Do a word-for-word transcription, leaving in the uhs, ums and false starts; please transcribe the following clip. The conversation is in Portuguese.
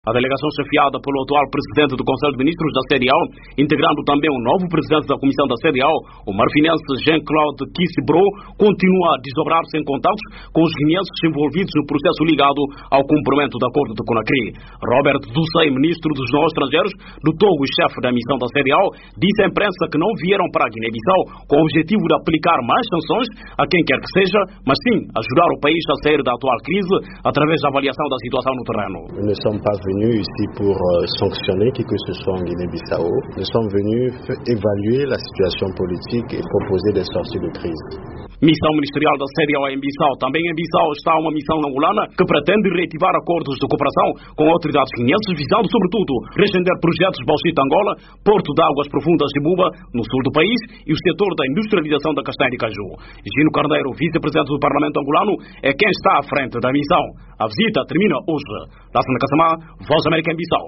A delegação chefiada pelo atual presidente do Conselho de Ministros da C D A O, integrando também o novo presidente da Comissão da C D A O, o marfinense Jean-Claude Kissebro, continua a desdobrar-se em contatos com os guineenses envolvidos no processo ligado ao cumprimento do acordo de Conakry. Robert Dussey, ministro dos Negócios Estrangeiros do Togo e chefe da missão da C D A O, disse à imprensa que não vieram para a Guiné-Bissau com o objetivo de aplicar mais sanções a quem quer que seja, mas sim ajudar o país a sair da atual crise através da avaliação da situação no terreno. Nous ne sommes pas venus ici pour euh, sanctionner qui que ce soit en Guinée-Bissau. Nous sommes venus évaluer la situation politique et proposer des sorties de crise. Missão ministerial da C D A O em Bissau. Também em Bissau está uma missão angolana que pretende reativar acordos de cooperação com autoridades guineenses, visando sobretudo reacender projetos Bauxita Angola, Porto de Águas Profundas de Buba, no sul do país, e o setor da industrialização da castanha de caju. Gino Carneiro, vice-presidente do Parlamento angolano, é quem está à frente da missão. A visita termina hoje. Lassana Kassamá, Voz América em Bissau.